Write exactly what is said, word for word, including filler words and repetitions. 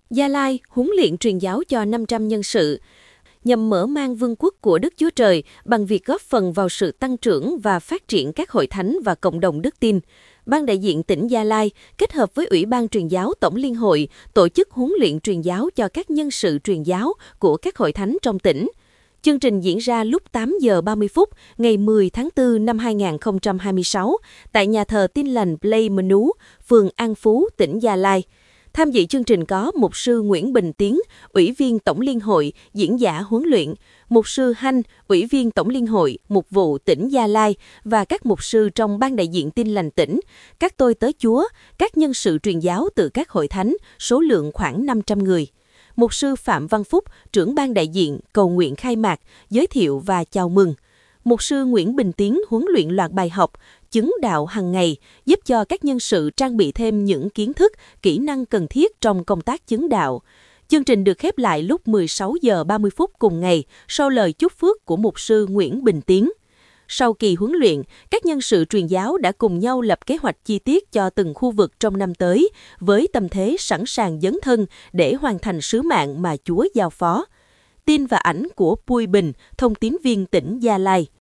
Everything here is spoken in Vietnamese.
Gia Lai huấn luyện truyền giáo cho năm trăm nhân sự, nhằm mở mang vương quốc của Đức Chúa Trời bằng việc góp phần vào sự tăng trưởng và phát triển các hội thánh và cộng đồng đức tin. Ban đại diện tỉnh Gia Lai kết hợp với Ủy ban truyền giáo Tổng Liên hội tổ chức huấn luyện truyền giáo cho các nhân sự truyền giáo của các hội thánh trong tỉnh. Chương trình diễn ra lúc tám giờ ba mươi phút ngày mười tháng tư năm hai nghìn không trăm hai mươi sáu tại nhà thờ Tin lành Play Menu, phường An Phú, tỉnh Gia Lai. Tham dự chương trình có Mục sư Nguyễn Bình Tiến, Ủy viên Tổng Liên hội, diễn giả huấn luyện, Mục sư Hanh, Ủy viên Tổng Liên hội, Mục vụ tỉnh Gia Lai và các mục sư trong ban đại diện Tin lành tỉnh, các tôi tớ Chúa, các nhân sự truyền giáo từ các hội thánh, số lượng khoảng năm trăm người. Mục sư Phạm Văn Phúc, trưởng ban đại diện, cầu nguyện khai mạc, giới thiệu và chào mừng. Mục sư Nguyễn Bình Tiến huấn luyện loạt bài học, chứng đạo hàng ngày, giúp cho các nhân sự trang bị thêm những kiến thức, kỹ năng cần thiết trong công tác chứng đạo. Chương trình được khép lại lúc mười sáu giờ ba mươi phút cùng ngày sau lời chúc phước của mục sư Nguyễn Bình Tiến. Sau kỳ huấn luyện, các nhân sự truyền giáo đã cùng nhau lập kế hoạch chi tiết cho từng khu vực trong năm tới, với tâm thế sẵn sàng dấn thân để hoàn thành sứ mạng mà Chúa giao phó. Tin và ảnh của Pui Bình, thông tín viên tỉnh Gia Lai.